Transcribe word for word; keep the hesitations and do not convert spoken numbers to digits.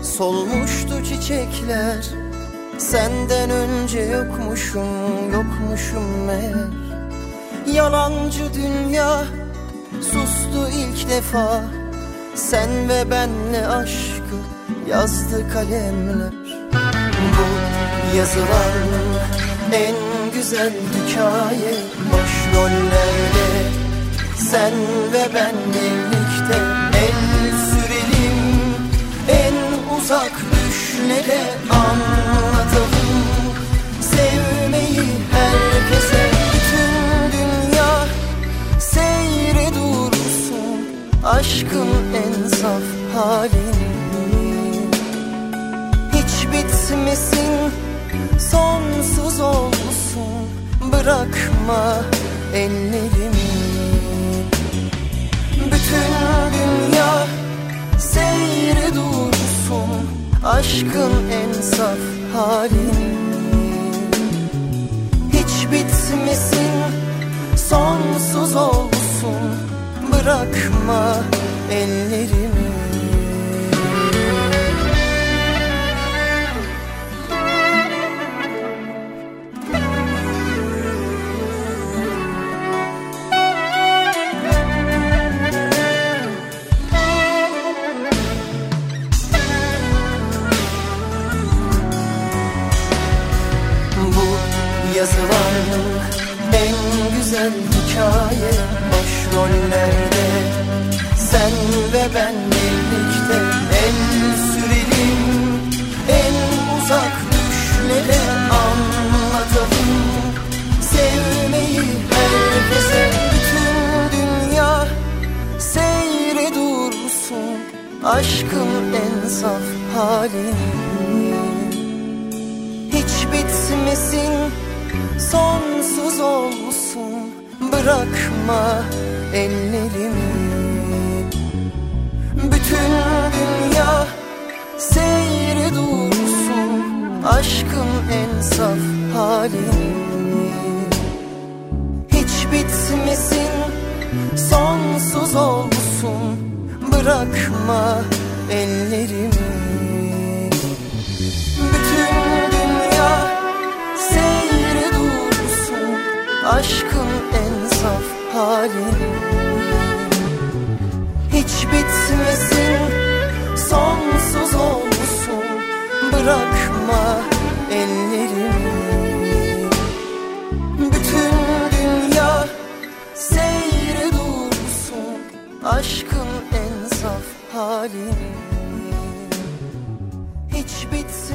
Solmuştu çiçekler, senden önce yokmuşum, yokmuşum meğer. Yalancı dünya sustu ilk defa, sen ve benle aşkı yazdı kalemler. Bu yazılan en güzel hikaye, başrollerde sen ve ben birlikte. El sürelim en uzak düşlere, anlatalım sevmeyi herkese. Bütün dünya seyre dursun aşkın en saf halini. Hiç bitmesin, sonsuz olsun, bırakma ellerimi. Bütün dünya seyre dursun aşkın en saf halini. Hiç bitmesin, sonsuz olsun, bırakma ellerimi. Yazılan en güzel hikaye, başrollerde sen ve ben birlikte. El sürelim en uzak düşlere, anlatalım sevmeyi herkese. Bütün dünya seyre dursun aşkın en saf halini. Hiç bitmesin, sonsuz olsun, bırakma ellerimi. Bütün dünya seyre dursun aşkın en saf halini. Hiç bitmesin, sonsuz olsun, bırakma ellerimi. Bütün dünya seyre dursun aşkın en saf halini. Hiç bitmesin, sonsuz olsun, bırakma ellerimi. Bütün dünya seyre dursun aşkın en saf halini. Hiç bitmesin,